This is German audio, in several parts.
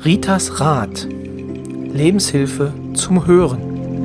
Ritas Rat. Lebenshilfe zum Hören.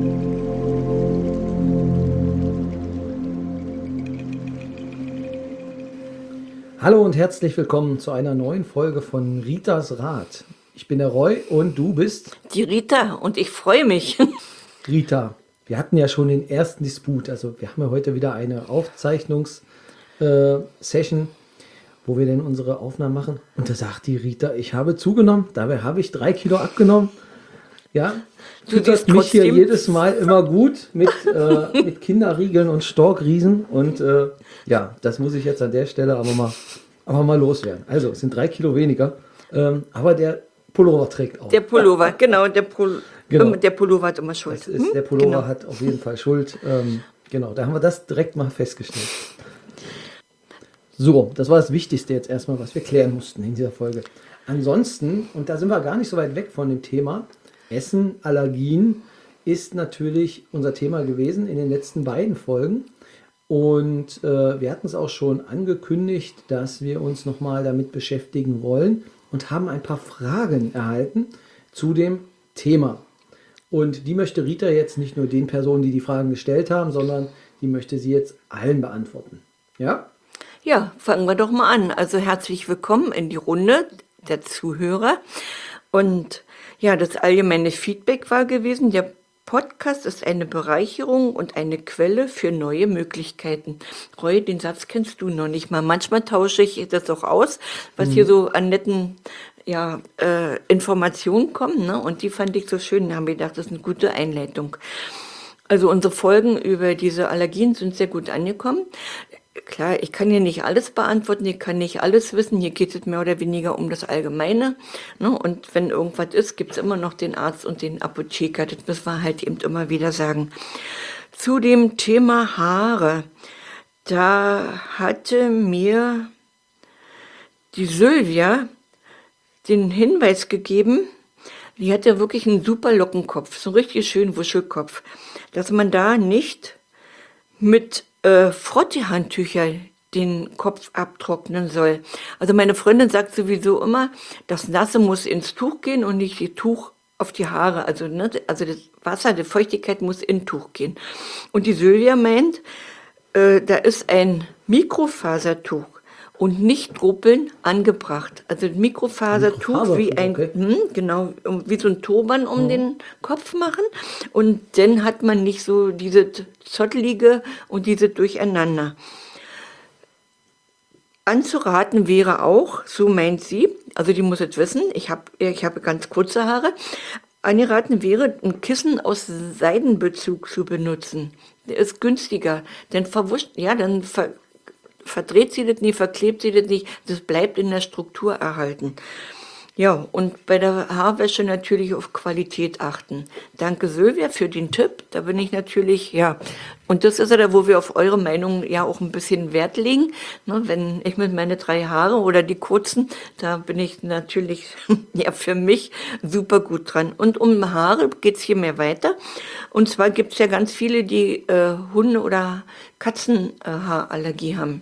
Hallo und herzlich willkommen zu einer neuen Folge von Ritas Rat. Ich bin der Roy und du bist? Die Rita und ich freue mich. Rita, wir hatten ja schon den ersten Disput. Also wir haben ja heute wieder eine Aufzeichnungssession, wo wir denn unsere Aufnahmen machen. Und da sagt die Rita, ich habe zugenommen, dabei habe ich 3 Kilo abgenommen. Ja, füttert mich hier jedes Mal immer gut mit Kinderriegeln und Storkriesen. Und ja, das muss ich jetzt an der Stelle aber mal loswerden. Also es sind 3 Kilo weniger, aber der Pullover trägt auch. Der Pullover, genau, der Pullover hat immer Schuld. Der Pullover hat auf jeden Fall Schuld. Genau, da haben wir das direkt mal festgestellt. So, das war das Wichtigste jetzt erstmal, was wir klären mussten in dieser Folge. Ansonsten, und da sind wir gar nicht so weit weg von dem Thema, Essen, Allergien ist natürlich unser Thema gewesen in den letzten beiden Folgen. Und wir hatten es auch schon angekündigt, dass wir uns nochmal damit beschäftigen wollen und haben ein paar Fragen erhalten zu dem Thema. Und die möchte Rita jetzt nicht nur den Personen, die die Fragen gestellt haben, sondern die möchte sie jetzt allen beantworten. Ja? Ja, fangen wir doch mal an. Also herzlich willkommen in die Runde der Zuhörer. Und ja, das allgemeine Feedback war gewesen, der Podcast ist eine Bereicherung und eine Quelle für neue Möglichkeiten. Roy, den Satz kennst du noch nicht mal. Manchmal tausche ich das auch aus, was hier so an netten Informationen kommen. Ne? Und die fand ich so schön. Da haben wir gedacht, das ist eine gute Einleitung. Also unsere Folgen über diese Allergien sind sehr gut angekommen. Klar, ich kann hier nicht alles beantworten, ich kann nicht alles wissen. Hier geht es mehr oder weniger um das Allgemeine. Ne? Und wenn irgendwas ist, gibt es immer noch den Arzt und den Apotheker. Das müssen wir halt eben immer wieder sagen. Zu dem Thema Haare. Da hatte mir die Sylvia den Hinweis gegeben, die hat ja wirklich einen super Lockenkopf, so einen richtig schönen Wuschelkopf, dass man da nicht mit Frotteehandtücher den Kopf abtrocknen soll. Also meine Freundin sagt sowieso immer, das Nasse muss ins Tuch gehen und nicht das Tuch auf die Haare. Also das Wasser, die Feuchtigkeit muss in Tuch gehen. Und die Sylvia meint, da ist ein Mikrofasertuch und nicht Ruppeln angebracht. Also ein Mikrofasertuch wie ein, okay. Wie so ein Turban um den Kopf machen. Und dann hat man nicht so diese Zottelige und diese Durcheinander. Anzuraten wäre auch, so meint sie, also die muss jetzt wissen, ich habe ganz kurze Haare, angeraten wäre, ein Kissen aus Seidenbezug zu benutzen. Der ist günstiger, dann verdreht sie das nicht, verklebt sie das nicht, das bleibt in der Struktur erhalten. Ja, und bei der Haarwäsche natürlich auf Qualität achten. Danke Sylvia für den Tipp, da bin ich natürlich, ja, und das ist ja da, wo wir auf eure Meinung ja auch ein bisschen Wert legen. Ne, wenn ich mit meine 3 Haare oder die kurzen, da bin ich natürlich ja für mich super gut dran. Und um Haare geht's hier mehr weiter. Und zwar gibt's ja ganz viele, die Hunde- oder Katzenhaarallergie haben.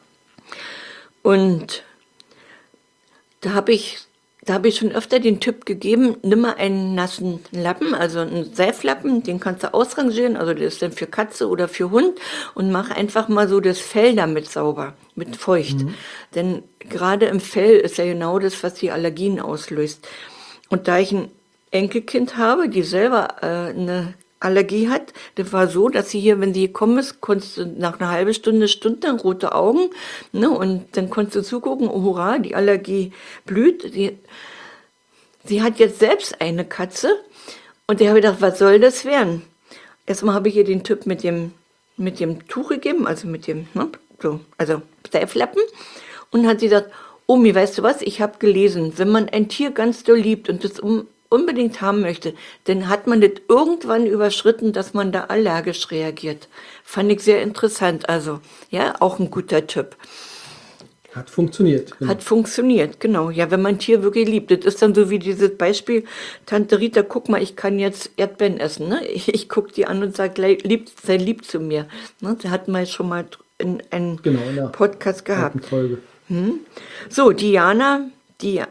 Und da habe ich schon öfter den Tipp gegeben, nimm mal einen nassen Lappen, also einen Seiflappen, den kannst du ausrangieren, also der ist dann für Katze oder für Hund und mach einfach mal so das Fell damit sauber, mit feucht. Denn gerade im Fell ist ja genau das, was die Allergien auslöst. Und da ich ein Enkelkind habe, die selber eine Allergie hat, das war so, dass sie hier, wenn sie gekommen ist, konntest du nach einer halben Stunde rote Augen, ne, und dann konntest du zugucken, oh hurra, die Allergie blüht. Sie hat jetzt selbst eine Katze und ich habe gedacht, was soll das werden? Erstmal habe ich ihr den Tipp mit dem Tuch gegeben, also mit dem, also Seiflappen, und hat sie gesagt, Omi, weißt du was, ich habe gelesen, wenn man ein Tier ganz doll liebt und das unbedingt haben möchte, dann hat man das irgendwann überschritten, dass man da allergisch reagiert. Fand ich sehr interessant. Also, ja, auch ein guter Tipp. Hat funktioniert. Genau. Hat funktioniert, genau. Ja, wenn man ein Tier wirklich liebt. Das ist dann so wie dieses Beispiel, Tante Rita, guck mal, ich kann jetzt Erdbeeren essen. Ne? Ich gucke die an und sage, sei lieb zu mir. Ne? Da hatten wir schon mal in einem Podcast gehabt. Folge. So, Diana,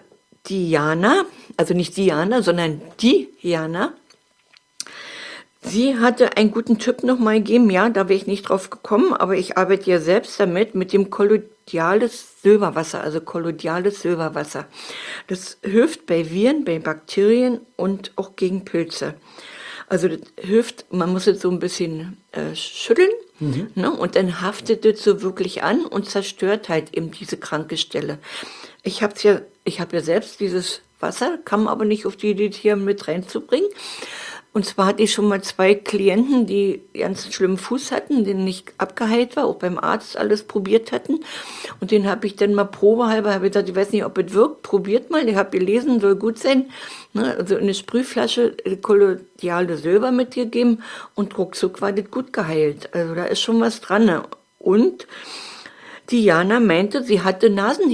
Diana, also nicht Diana, sondern die Jana, sie hatte einen guten Tipp nochmal gegeben, ja, da wäre ich nicht drauf gekommen, aber ich arbeite ja selbst damit, mit dem kolloidales Silberwasser, also kolloidales Silberwasser. Das hilft bei Viren, bei Bakterien und auch gegen Pilze. Also das hilft, man muss es so ein bisschen schütteln, ne, und dann haftet es so wirklich an und zerstört halt eben diese kranke Stelle. Ich habe ja selbst dieses Wasser, kam aber nicht auf die Idee, hier mit reinzubringen. Und zwar hatte ich schon mal 2 Klienten, die ganz schlimmen Fuß hatten, den nicht abgeheilt war, auch beim Arzt alles probiert hatten. Und den habe ich dann mal probehalber, habe ich gesagt, ich weiß nicht, ob es wirkt, probiert mal. Ich habe gelesen, soll gut sein. Ne, also in eine Sprühflasche kolloidale Silber mitgegeben und ruckzuck war das gut geheilt. Also da ist schon was dran. Ne? Und Diana meinte, sie hatte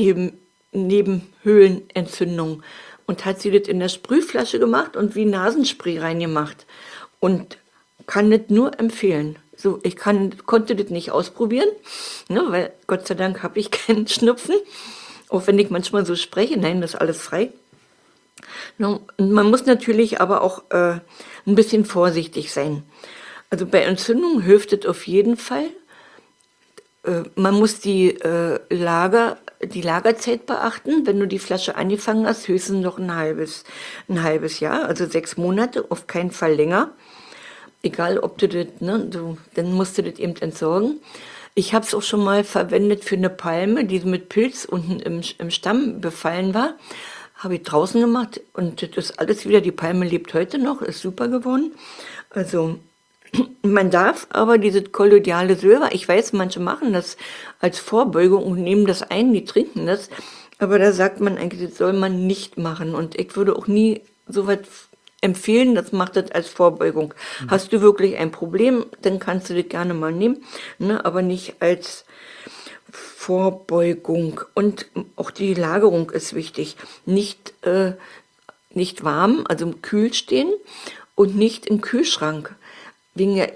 Nasennebenhöhlenentzündung. Und hat sie das in der Sprühflasche gemacht und wie Nasenspray reingemacht. Und kann das nur empfehlen. So, ich konnte das nicht ausprobieren, ne, weil Gott sei Dank habe ich keinen Schnupfen. Auch wenn ich manchmal so spreche, nein, das ist alles frei. Ne, und man muss natürlich aber auch ein bisschen vorsichtig sein. Also bei Entzündungen hilft es auf jeden Fall. Man muss die Lagerzeit beachten. Wenn du die Flasche angefangen hast, höchstens noch ein halbes Jahr, also 6 Monate, auf keinen Fall länger. Egal, ob du das, ne, dann musst du das eben entsorgen. Ich habe es auch schon mal verwendet für eine Palme, die mit Pilz unten im Stamm befallen war. Habe ich draußen gemacht und das ist alles wieder, die Palme lebt heute noch, ist super geworden. Also man darf aber dieses kolloidale Silber, ich weiß, manche machen das als Vorbeugung und nehmen das ein, die trinken das, aber da sagt man eigentlich, das soll man nicht machen. Und ich würde auch nie so weit empfehlen, das macht das als Vorbeugung. Hast du wirklich ein Problem, dann kannst du das gerne mal nehmen, ne, aber nicht als Vorbeugung. Und auch die Lagerung ist wichtig. Nicht warm, also kühl stehen und nicht im Kühlschrank. Wegen der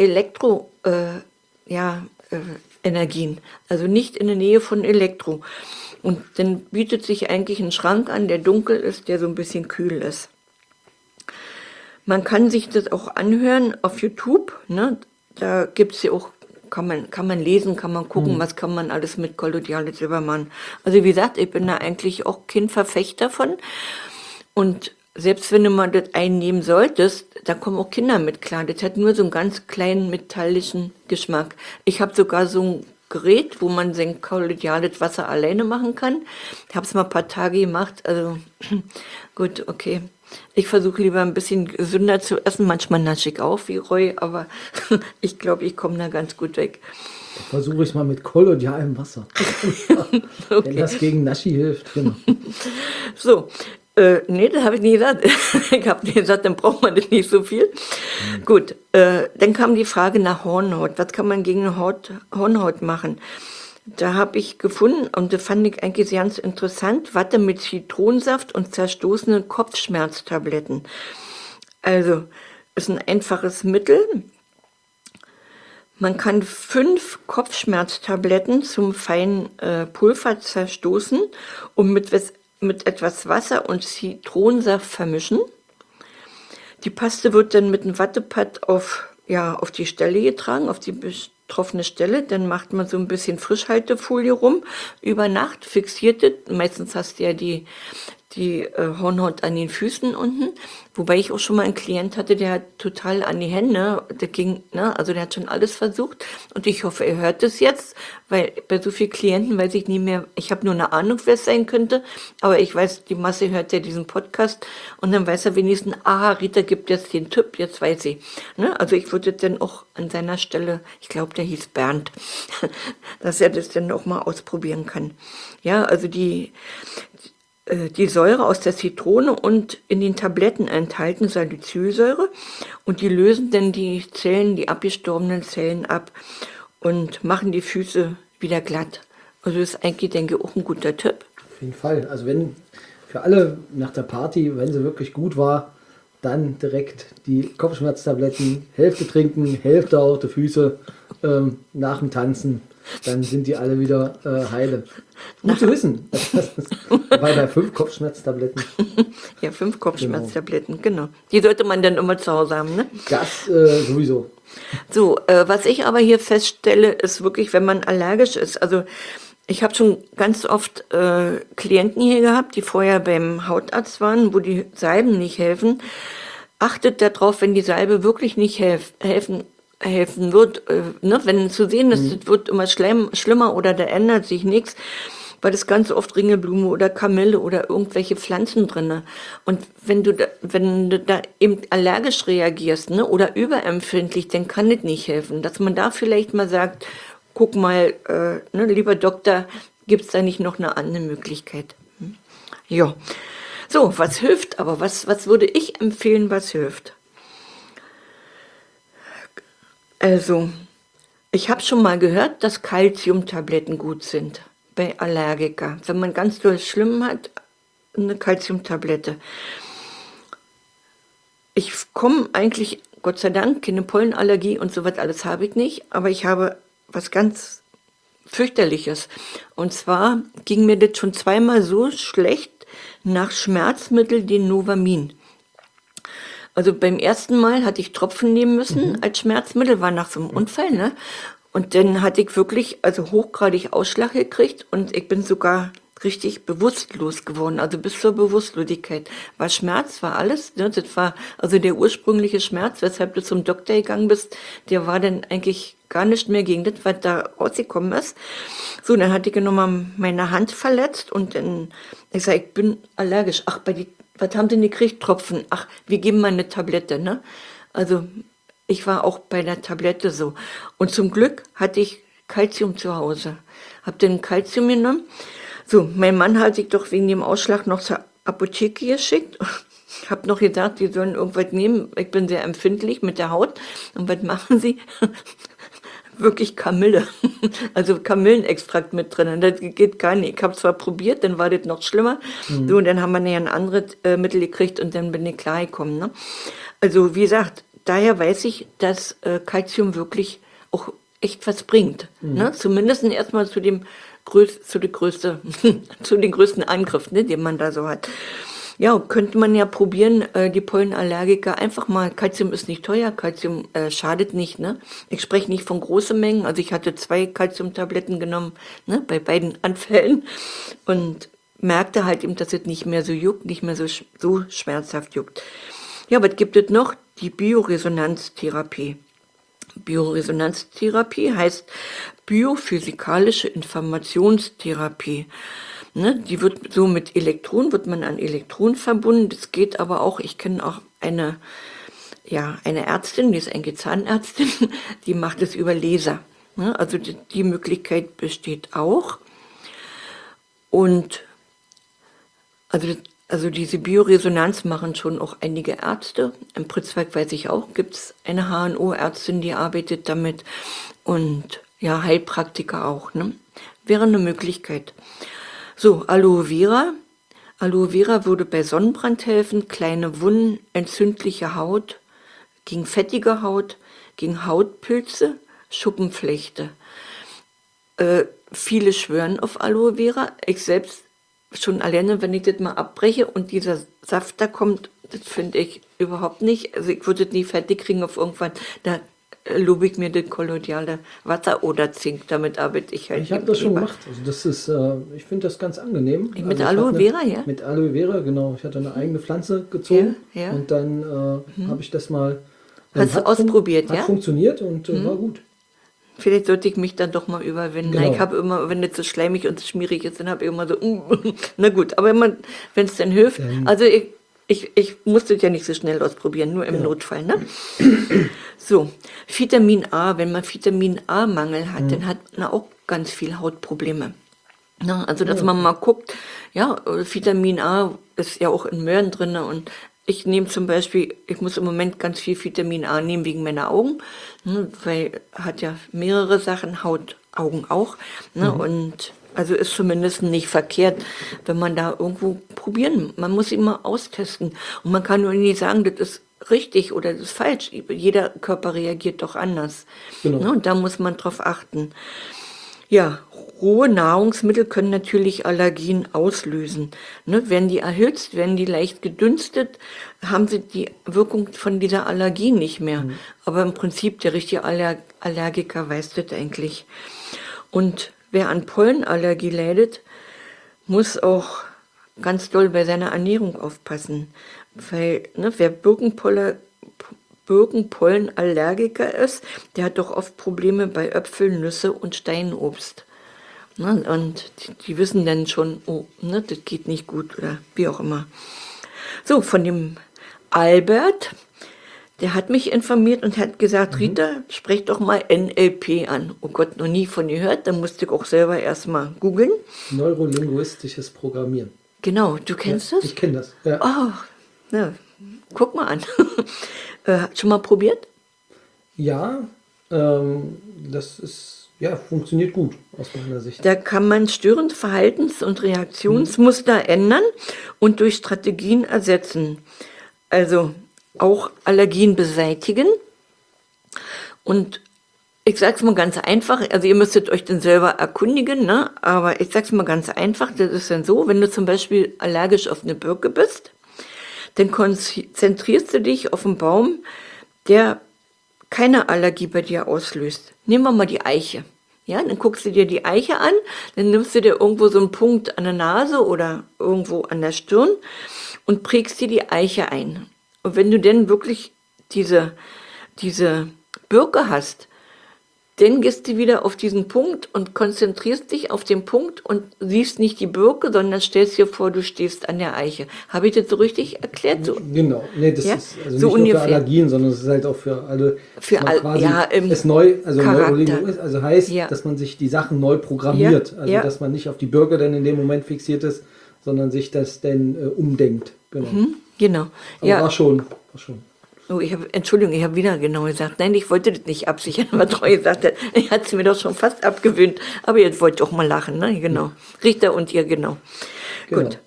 Energien, also nicht in der Nähe von Elektro. Und dann bietet sich eigentlich ein Schrank an, der dunkel ist, der so ein bisschen kühl ist. Man kann sich das auch anhören auf YouTube, ne? Da gibt es ja auch, kann man lesen, kann man gucken, was kann man alles mit kolloidales Silber machen. Also wie gesagt, ich bin da eigentlich auch kein Verfechter von. Und selbst wenn du mal das einnehmen solltest, da kommen auch Kinder mit klar. Das hat nur so einen ganz kleinen metallischen Geschmack. Ich habe sogar so ein Gerät, wo man sein kolloidales Wasser alleine machen kann. Ich habe es mal ein paar Tage gemacht. Also gut, okay. Ich versuche lieber ein bisschen gesünder zu essen. Manchmal nasche ich auch wie Roy, aber ich glaube, ich komme da ganz gut weg. Versuche ich mal mit kolloidalem Wasser. Okay. Wenn das gegen Naschi hilft, genau. So, nee, das habe ich nie gesagt. Ich habe gesagt, dann braucht man das nicht so viel. Gut, dann kam die Frage nach Hornhaut. Was kann man gegen Hornhaut machen? Da habe ich gefunden, und das fand ich eigentlich ganz interessant, Watte mit Zitronensaft und zerstoßene Kopfschmerztabletten. Also, ist ein einfaches Mittel. Man kann 5 Kopfschmerztabletten zum feinen Pulver zerstoßen und mit etwas Wasser und Zitronensaft vermischen. Die Paste wird dann mit einem Wattepad auf die Stelle getragen, auf die betroffene Stelle. Dann macht man so ein bisschen Frischhaltefolie rum. Über Nacht fixiert es. Meistens hast du ja die Hornhaut an den Füßen unten. Wobei ich auch schon mal einen Klient hatte, der hat total an die Hände, der ging, ne, also der hat schon alles versucht. Und ich hoffe, er hört es jetzt, weil bei so vielen Klienten weiß ich nie mehr, ich habe nur eine Ahnung, wer es sein könnte, aber ich weiß, die Masse hört ja diesen Podcast und dann weiß er wenigstens, aha, Rita gibt jetzt den Tipp, jetzt weiß sie. Ne? Also ich würde dann auch an seiner Stelle, ich glaube, der hieß Bernd, dass er das dann auch mal ausprobieren kann. Ja, also die Säure aus der Zitrone und in den Tabletten enthalten Salicylsäure und die lösen dann die abgestorbenen Zellen ab und machen die Füße wieder glatt. Also das ist eigentlich, denke ich, auch ein guter Tipp. Auf jeden Fall. Also wenn für alle nach der Party, wenn sie wirklich gut war, dann direkt die Kopfschmerztabletten, Hälfte trinken, Hälfte auf die Füße nach dem Tanzen. dann sind die alle wieder heile. Gut zu wissen. Weil bei 5 Kopfschmerztabletten, Ja, 5 Kopfschmerztabletten, genau. Die sollte man dann immer zu Hause haben, ne? das sowieso. So, was ich aber hier feststelle, ist wirklich, wenn man allergisch ist. Also ich habe schon ganz oft Klienten hier gehabt, die vorher beim Hautarzt waren, wo die Salben nicht helfen. Achtet darauf, wenn die Salbe wirklich nicht helfen wird, ne? Wenn zu sehen ist, es wird immer schlimmer oder da ändert sich nichts, weil es ganz oft Ringelblume oder Kamille oder irgendwelche Pflanzen drinne. Und wenn du da eben allergisch reagierst, ne, oder überempfindlich, dann kann das nicht helfen. Dass man da vielleicht mal sagt, guck mal, ne, lieber Doktor, gibt es da nicht noch eine andere Möglichkeit? Ja. So, was hilft aber? Was würde ich empfehlen, was hilft? Also, ich habe schon mal gehört, dass Calciumtabletten gut sind bei Allergiker. Wenn man ganz doll schlimm hat, eine Calciumtablette. Ich komme eigentlich, Gott sei Dank, keine Pollenallergie und so was alles habe ich nicht, aber ich habe was ganz fürchterliches. Und zwar ging mir das schon zweimal so schlecht nach Schmerzmittel, den Novamin. Also beim ersten Mal hatte ich Tropfen nehmen müssen als Schmerzmittel, war nach so einem Unfall, ne? Und dann hatte ich wirklich also hochgradig Ausschlag gekriegt und ich bin sogar richtig bewusstlos geworden, also bis zur Bewusstlosigkeit. War Schmerz, war alles, ne? Das war also der ursprüngliche Schmerz, weshalb du zum Doktor gegangen bist, der war dann eigentlich gar nicht mehr gegen das, was da rausgekommen ist. So, dann hatte ich nochmal meine Hand verletzt und dann, ich sag, ich bin allergisch. Ach, was haben denn gekriegt? Tropfen. Ach, wir geben mal eine Tablette, ne? Also, ich war auch bei der Tablette so. Und zum Glück hatte ich Calcium zu Hause. Hab dann Calcium genommen. So, mein Mann hat sich doch wegen dem Ausschlag noch zur Apotheke geschickt. Hab noch gesagt, die sollen irgendwas nehmen. Ich bin sehr empfindlich mit der Haut. Und was machen sie? Wirklich Kamille. Also Kamillenextrakt mit drin. Das geht gar nicht. Ich habe zwar probiert, dann war das noch schlimmer. So, und dann haben wir ja ein anderes Mittel gekriegt und dann bin ich klargekommen. Ne? Also, wie gesagt, daher weiß ich, dass Calcium wirklich auch echt was bringt. Ne? Zumindest erstmal zu den größten Angriff, ne, den man da so hat. Ja, könnte man ja probieren, die Pollenallergiker einfach mal, Calcium ist nicht teuer, Calcium schadet nicht, ne? Ich spreche nicht von großen Mengen, also ich hatte 2 Calciumtabletten genommen, ne, bei beiden Anfällen und merkte halt eben, dass es nicht mehr so juckt, nicht mehr so schmerzhaft juckt. Ja, was gibt es noch? Die Bioresonanztherapie. Bioresonanztherapie heißt biophysikalische Informationstherapie. Ne, die wird so mit Elektronen, wird man an Elektronen verbunden. Das geht aber auch, ich kenne auch eine Ärztin, die ist eigentlich Zahnärztin, die macht es über Laser. Ne, also die Möglichkeit besteht auch. Und also diese Bioresonanz machen schon auch einige Ärzte. Im Pritzwalk weiß ich auch, gibt es eine HNO-Ärztin, die arbeitet damit. Und ja, Heilpraktiker auch. Ne? Wäre eine Möglichkeit. So, Aloe Vera. Aloe Vera würde bei Sonnenbrand helfen, kleine Wunden, entzündliche Haut, gegen fettige Haut, gegen Hautpilze, Schuppenflechte. Viele schwören auf Aloe Vera. Ich selbst schon alleine, wenn ich das mal abbreche und dieser Saft da kommt, das finde ich überhaupt nicht. Also ich würde das nie fertig kriegen auf irgendwann. Da lobe ich mir das kolloidale Wasser oder Zink, damit arbeite ich halt. Ich habe das schon gemacht. Also das ist, ich finde das ganz angenehm. Mit also Aloe Vera, ja? Mit Aloe Vera, genau. Ich hatte eine eigene Pflanze gezogen ja. und dann habe ich das mal. Hast du ausprobiert, hat ja? funktioniert und war gut. Vielleicht sollte ich mich dann doch mal überwinden. Genau. Ich habe immer, wenn das so schleimig und so schmierig ist, dann habe ich immer so, na gut, aber wenn es dann hilft, also ich musste es ja nicht so schnell ausprobieren, nur im Notfall, ne? So, Vitamin A, wenn man Vitamin A-Mangel hat, dann hat man auch ganz viel Hautprobleme. Na, also, dass man mal guckt, ja, Vitamin A ist ja auch in Möhren drin und ich nehme zum Beispiel, ich muss im Moment ganz viel Vitamin A nehmen wegen meiner Augen, ne, weil hat ja mehrere Sachen, Haut, Augen auch, ne, und also ist zumindest nicht verkehrt, wenn man da irgendwo probieren, man muss immer austesten und man kann nur nicht sagen, das ist richtig oder das ist falsch, jeder Körper reagiert doch anders, Genau. ne, und da muss man drauf achten. Ja, rohe Nahrungsmittel können natürlich Allergien auslösen. Ne, werden die erhitzt, werden die leicht gedünstet, haben sie die Wirkung von dieser Allergie nicht mehr. Aber im Prinzip, der richtige Allergiker weiß das eigentlich. Und wer an Pollenallergie leidet, muss auch ganz doll bei seiner Ernährung aufpassen. Weil, ne, wer Birkenpollenallergiker ist, der hat doch oft Probleme bei Äpfeln, Nüsse und Steinobst. Ne, und die wissen dann schon, oh, ne, das geht nicht gut oder wie auch immer. So, von dem Albert, der hat mich informiert und hat gesagt, Rita, sprech doch mal NLP an. Oh Gott, noch nie von gehört, da musste ich auch selber erstmal googeln. Neurolinguistisches Programmieren. Genau, du kennst das? Ich kenne das. Ja. Oh, na, guck mal an. Schon mal probiert? Ja, das ist, ja, funktioniert gut aus meiner Sicht. Da kann man störende Verhaltens- und Reaktionsmuster ändern und durch Strategien ersetzen. Also auch Allergien beseitigen. Und ich sage es mal ganz einfach, also ihr müsstet euch dann selber erkundigen, ne? Aber ich sage es mal ganz einfach, das ist dann so, wenn du zum Beispiel allergisch auf eine Birke bist, dann konzentrierst du dich auf einen Baum, der keine Allergie bei dir auslöst. Nehmen wir mal die Eiche. Ja, dann guckst du dir die Eiche an, dann nimmst du dir irgendwo so einen Punkt an der Nase oder irgendwo an der Stirn und prägst dir die Eiche ein. Und wenn du dann wirklich diese Birke hast, dann gehst du wieder auf diesen Punkt und konzentrierst dich auf den Punkt und siehst nicht die Birke, sondern stellst dir vor, du stehst an der Eiche. Habe ich das so richtig erklärt? So, Genau, nee, das ja? ist also So nicht ungefähr. nur für Allergien, sondern es ist halt auch für alle, Für dass man all- quasi ja, im es neu, also Charakter. Neurolinguistisch, also heißt, Ja. dass man sich die Sachen neu programmiert. Ja, Also ja. dass man nicht auf die Birke dann in dem Moment fixiert ist, sondern sich das dann umdenkt. Genau. Genau. Aber Ja. war schon. Oh, Entschuldigung, ich habe wieder genau gesagt. Nein, ich wollte das nicht absichern, aber Treu gesagt hat, er hat es mir doch schon fast abgewöhnt. Aber jetzt wollt ihr auch mal lachen, ne? Genau. Richter und ihr, genau. Genau. Gut.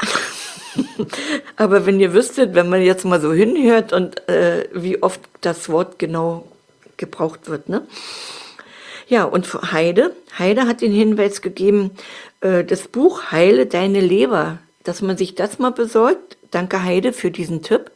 Aber wenn ihr wüsstet, wenn man jetzt mal so hinhört und wie oft das Wort genau gebraucht wird, ne? Ja, und für Heide hat den Hinweis gegeben, das Buch Heile deine Leber, dass man sich das mal besorgt. Danke Heide für diesen Tipp.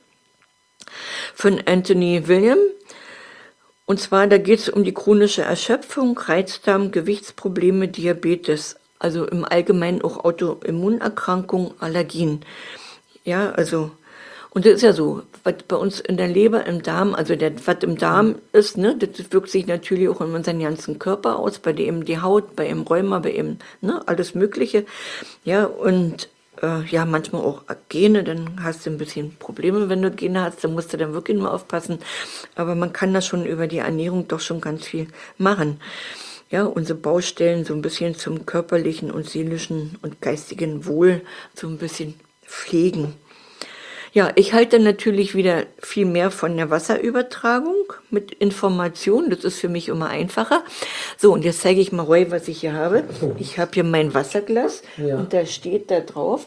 Von Anthony William. Und zwar, da geht es um die chronische Erschöpfung, Reizdarm, Gewichtsprobleme, Diabetes, also im Allgemeinen auch Autoimmunerkrankungen, Allergien. Ja, also, und das ist ja so, was bei uns in der Leber, im Darm, also was im Darm ist, ne, das wirkt sich natürlich auch in unseren ganzen Körper aus, bei dem die Haut, bei dem Rheuma, bei dem, ne, alles Mögliche. Ja, und ja, manchmal auch Gene, dann hast du ein bisschen Probleme, wenn du Gene hast, dann musst du dann wirklich nur aufpassen. Aber man kann da schon über die Ernährung doch schon ganz viel machen. Ja, unsere Baustellen so ein bisschen zum körperlichen und seelischen und geistigen Wohl so ein bisschen pflegen. Ja, ich halte natürlich wieder viel mehr von der Wasserübertragung mit Informationen. Das ist für mich immer einfacher. So, und jetzt zeige ich mal Roy, was ich hier habe. Ich habe hier mein Wasserglas Ja. und da steht da drauf,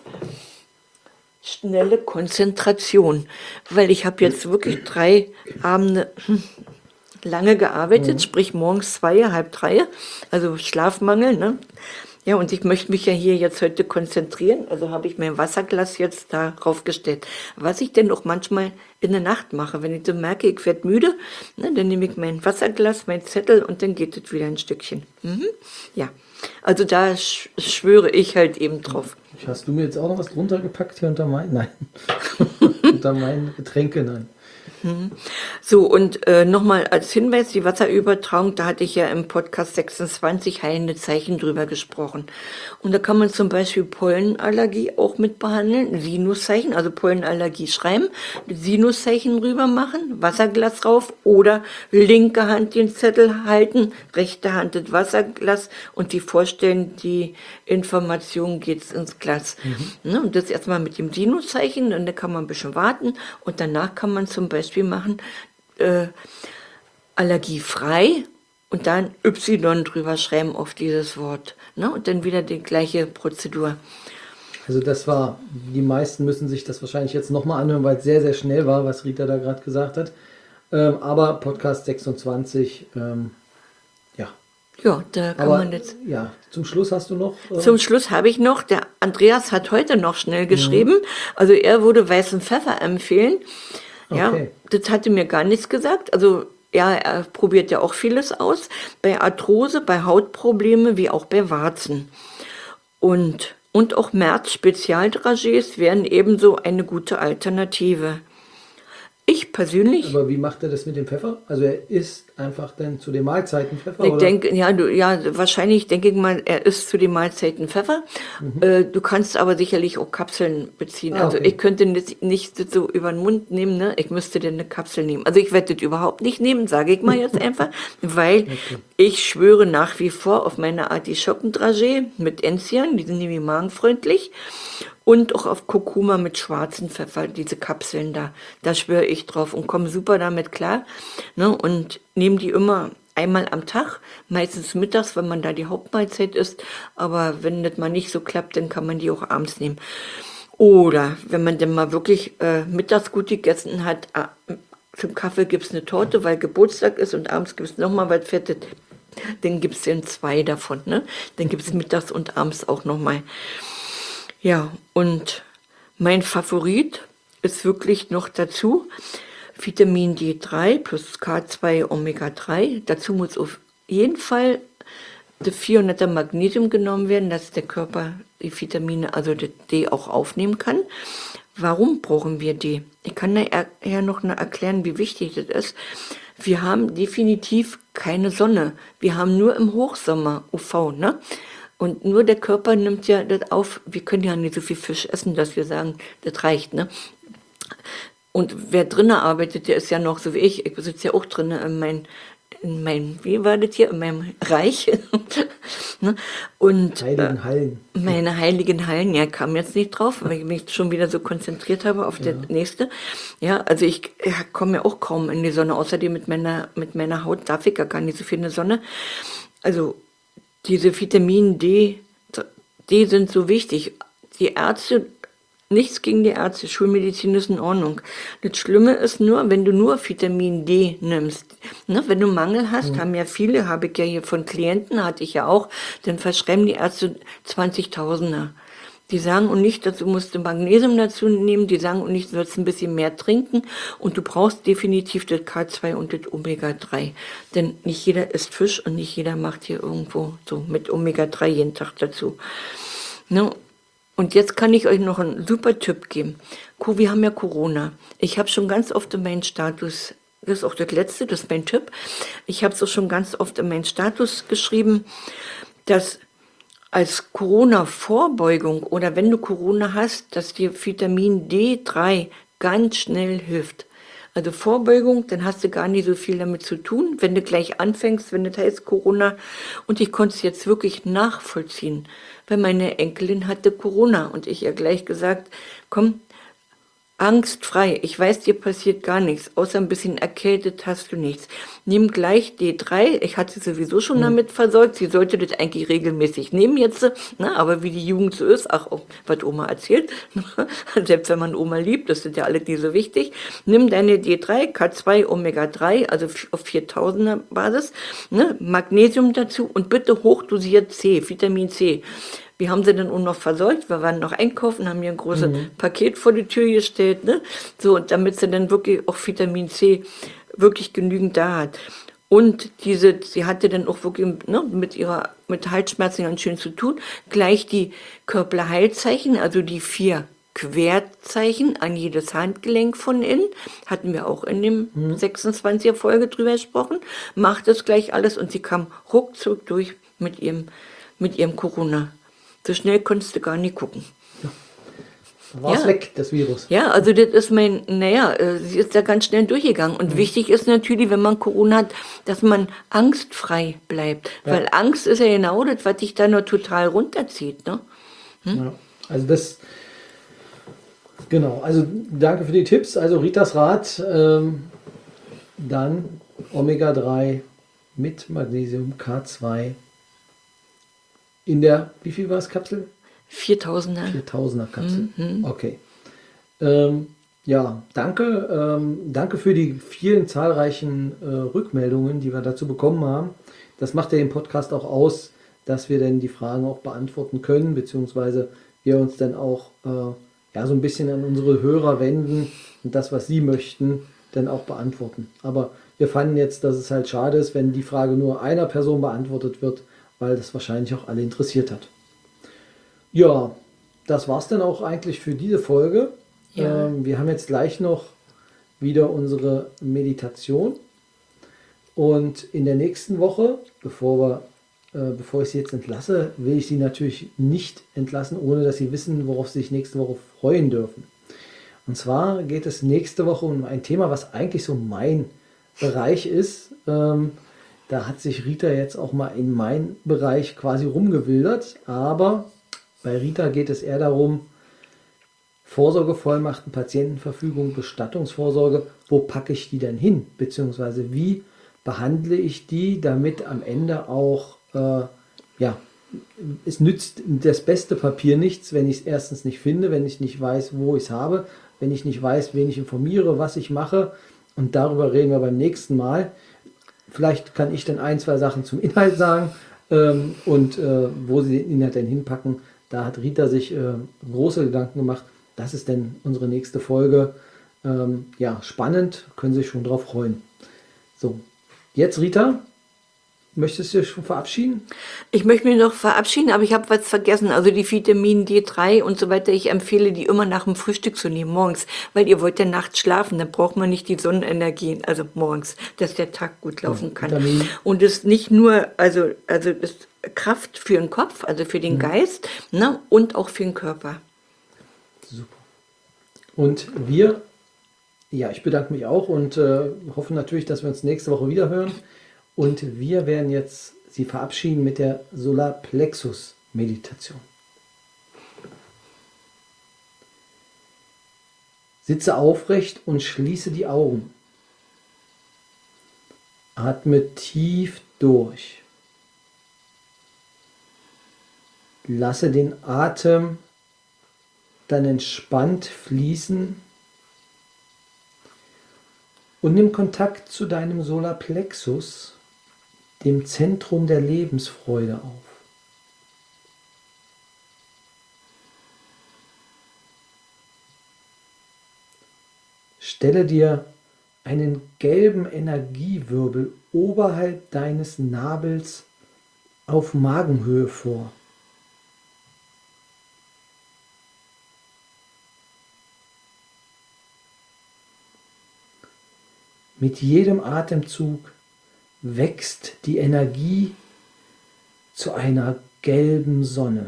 schnelle Konzentration. Weil ich habe jetzt wirklich 3 Abende lange gearbeitet, sprich morgens 2, halb 3, also Schlafmangel, ne? Ja, und ich möchte mich ja hier jetzt heute konzentrieren, also habe ich mein Wasserglas jetzt darauf gestellt. Was ich denn auch manchmal in der Nacht mache, wenn ich so merke, ich werde müde, ne, dann nehme ich mein Wasserglas, mein Zettel und dann geht es wieder ein Stückchen. Ja, also da schwöre ich halt eben drauf. Hast du mir jetzt auch noch was drunter gepackt hier unter mein? Nein. Unter meine Getränke, nein. So, und nochmal als Hinweis, die Wasserübertragung, da hatte ich ja im Podcast 26 heilende Zeichen drüber gesprochen. Und da kann man zum Beispiel Pollenallergie auch mit behandeln, Sinuszeichen, also Pollenallergie schreiben, Sinuszeichen rüber machen, Wasserglas drauf oder linke Hand den Zettel halten, rechte Hand das Wasserglas und die vorstellen, die Information geht ins Glas. Ne, und das erstmal mit dem Sinuszeichen, dann kann man ein bisschen warten und danach kann man zum Beispiel machen, allergiefrei und dann Y drüber schreiben auf dieses Wort. Ne? Und dann wieder die gleiche Prozedur. Also das war, die meisten müssen sich das wahrscheinlich jetzt nochmal anhören, weil es sehr, sehr schnell war, was Rita da gerade gesagt hat. Aber Podcast 26, ja, Ja, da kann Aber man jetzt. ja, zum Schluss hast du noch. Zum Schluss habe ich noch, der Andreas hat heute noch schnell geschrieben, also er würde weißen Pfeffer empfehlen. Ja, Okay. das hatte mir gar nichts gesagt. Also ja, er probiert ja auch vieles aus. Bei Arthrose, bei Hautprobleme, wie auch bei Warzen. Und auch März-Spezialdragees wären ebenso eine gute Alternative. Ich persönlich. Aber wie macht er das mit dem Pfeffer? Also er isst einfach dann zu den Mahlzeiten Pfeffer? Ich oder? denke, wahrscheinlich denke ich mal, er isst zu den Mahlzeiten Pfeffer. Du kannst aber sicherlich auch Kapseln beziehen. Ah, Also okay. ich könnte nicht das so über den Mund nehmen, ne? Ich müsste denn eine Kapsel nehmen. Also ich werde das überhaupt nicht nehmen, sage ich mal jetzt einfach, weil ich schwöre nach wie vor auf meine Artischockendragee mit Enzian, die sind nämlich magenfreundlich. Und auch auf Kurkuma mit schwarzen Pfeffer, diese Kapseln da. Da schwöre ich drauf und komme super damit klar. Ne? Und nehme die immer einmal am Tag, meistens mittags, wenn man da die Hauptmahlzeit isst. Aber wenn das mal nicht so klappt, dann kann man die auch abends nehmen. Oder wenn man dann mal wirklich mittags gut gegessen hat, zum Kaffee gibt es eine Torte, weil Geburtstag ist und abends gibt es nochmal was Fettes. Dann gibt es dann 2 davon. Ne? Dann gibt es mittags und abends auch nochmal. Ja, und mein Favorit ist wirklich noch dazu Vitamin D3 plus K2 Omega-3. Dazu muss auf jeden Fall das 400er Magnesium genommen werden, dass der Körper die Vitamine, also das D, auch aufnehmen kann. Warum brauchen wir D? Ich kann nachher noch erklären, wie wichtig das ist. Wir haben definitiv keine Sonne. Wir haben nur im Hochsommer UV, ne? Und nur der Körper nimmt ja das auf. Wir können ja nicht so viel Fisch essen, dass wir sagen, das reicht, ne? Und wer drinnen arbeitet, der ist ja noch so wie ich. Ich sitze ja auch drinnen in mein, wie war das hier, in meinem Reich. Ne? Und Heiligen Hallen. meine heiligen Hallen, ja, kam jetzt nicht drauf, weil ich mich schon wieder so konzentriert habe auf das nächste. Ja, also ich komme ja auch kaum in die Sonne. Außerdem mit meiner Haut darf ich gar nicht so viel in die Sonne. Also diese Vitamin D sind so wichtig. Die Ärzte, nichts gegen die Ärzte, Schulmedizin ist in Ordnung. Das Schlimme ist nur, wenn du nur Vitamin D nimmst. Ne, wenn du Mangel hast, haben ja viele, habe ich ja hier von Klienten, hatte ich ja auch, dann verschreiben die Ärzte 20.000er. Die sagen und nicht, dazu musst du Magnesium dazu nehmen, die sagen und nicht, du sollst ein bisschen mehr trinken und du brauchst definitiv das K2 und das Omega-3. Denn nicht jeder isst Fisch und nicht jeder macht hier irgendwo so mit Omega-3 jeden Tag dazu. Ne? Und jetzt kann ich euch noch einen super Tipp geben. Wir haben ja Corona. Ich habe schon ganz oft in meinen Status, das ist auch das Letzte, das ist mein Tipp, ich habe es auch schon ganz oft in meinen Status geschrieben, dass als Corona-Vorbeugung oder wenn du Corona hast, dass dir Vitamin D3 ganz schnell hilft. Also Vorbeugung, dann hast du gar nicht so viel damit zu tun, wenn du gleich anfängst, wenn das heißt Corona. Und ich konnte es jetzt wirklich nachvollziehen, weil meine Enkelin hatte Corona und ich ihr gleich gesagt, komm, angstfrei. Ich weiß, dir passiert gar nichts, außer ein bisschen erkältet hast du nichts. Nimm gleich D3. Ich hatte sie sowieso schon damit versorgt. Sie sollte das eigentlich regelmäßig nehmen jetzt. Na, aber wie die Jugend so ist, ach, was Oma erzählt. Selbst wenn man Oma liebt, das ist ja alles nicht so wichtig. Nimm deine D3, K2, Omega-3, also auf 4000er Basis. Ne, Magnesium dazu und bitte hochdosiert C, Vitamin C. Wir haben sie dann auch noch versorgt, wir waren noch einkaufen, haben hier ein großes Paket vor die Tür gestellt, ne? So, damit sie dann wirklich auch Vitamin C wirklich genügend da hat. Und sie hatte dann auch wirklich mit Halsschmerzen ganz schön zu tun, gleich die Körperheilzeichen, also die 4 Querzeichen an jedes Handgelenk von innen, hatten wir auch in dem 26er Folge drüber gesprochen, macht das gleich alles und sie kam ruckzuck durch mit ihrem Corona. So schnell konntest du gar nicht gucken. War es weg, das Virus. Ja, also das ist sie ist da ganz schnell durchgegangen. Und wichtig ist natürlich, wenn man Corona hat, dass man angstfrei bleibt. Ja. Weil Angst ist ja genau das, was dich da nur total runterzieht. Ne? Ja, also das, genau, also danke für die Tipps. Also Ritas Rat, dann Omega-3 mit Magnesium, K2 in der, wie viel war es, Kapsel? 4000er. 4000er Kapsel. Okay. Ja, danke. Danke für die vielen zahlreichen Rückmeldungen, die wir dazu bekommen haben. das macht ja den Podcast auch aus, dass wir dann die Fragen auch beantworten können, beziehungsweise wir uns dann auch ja, so ein bisschen an unsere Hörer wenden und das, was sie möchten, dann auch beantworten. Aber wir fanden jetzt, dass es halt schade ist, wenn die Frage nur einer Person beantwortet wird, weil das wahrscheinlich auch alle interessiert hat. Ja, das war es dann auch eigentlich für diese Folge. Ja. Wir haben jetzt gleich noch wieder unsere Meditation. Und in der nächsten Woche, bevor ich Sie jetzt entlasse, will ich Sie natürlich nicht entlassen, ohne dass Sie wissen, worauf Sie sich nächste Woche freuen dürfen. Und zwar geht es nächste Woche um ein Thema, was eigentlich so mein Bereich ist. Da hat sich Rita jetzt auch mal in meinen Bereich quasi rumgewildert. Aber bei Rita geht es eher darum, Vorsorgevollmachten, Patientenverfügung, Bestattungsvorsorge, wo packe ich die denn hin? Beziehungsweise wie behandle ich die, damit am Ende auch, ja, es nützt das beste Papier nichts, wenn ich es erstens nicht finde, wenn ich nicht weiß, wo ich es habe, wenn ich nicht weiß, wen ich informiere, was ich mache. Und darüber reden wir beim nächsten Mal. Vielleicht kann ich dann ein, zwei Sachen zum Inhalt sagen und wo Sie den Inhalt denn hinpacken. Da hat Rita sich große Gedanken gemacht. Das ist denn unsere nächste Folge. Ja, spannend, können Sie sich schon drauf freuen. So, jetzt Rita, möchtest du dich schon verabschieden? Ich möchte mich noch verabschieden, aber ich habe was vergessen. Also die Vitamin D3 und so weiter. Ich empfehle die immer nach dem Frühstück zu nehmen, morgens. Weil ihr wollt ja nachts schlafen, dann braucht man nicht die Sonnenenergie, also morgens, dass der Tag gut laufen kann. Vitamin. Und es ist nicht nur, also das ist Kraft für den Kopf, also für den Geist, ne, und auch für den Körper. Super. Und wir, ja, ich bedanke mich auch und hoffe natürlich, dass wir uns nächste Woche wieder hören. Und wir werden jetzt Sie verabschieden mit der Solarplexus-Meditation. Sitze aufrecht und schließe die Augen. Atme tief durch. Lasse den Atem dann entspannt fließen und nimm Kontakt zu deinem Solarplexus, dem Zentrum der Lebensfreude, auf. Stelle dir einen gelben Energiewirbel oberhalb deines Nabels auf Magenhöhe vor. Mit jedem Atemzug wächst die Energie zu einer gelben Sonne.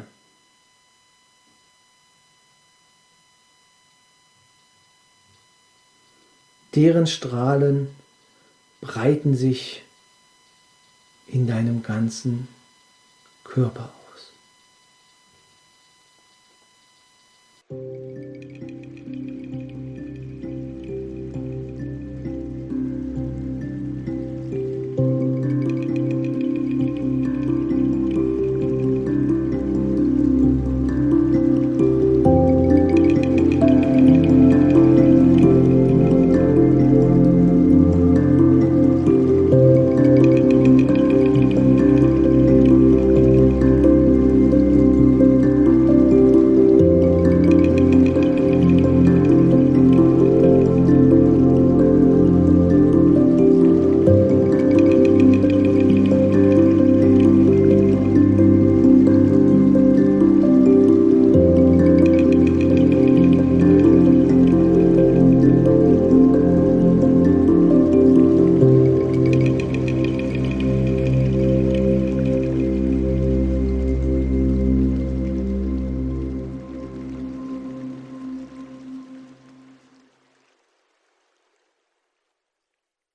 Deren Strahlen breiten sich in deinem ganzen Körper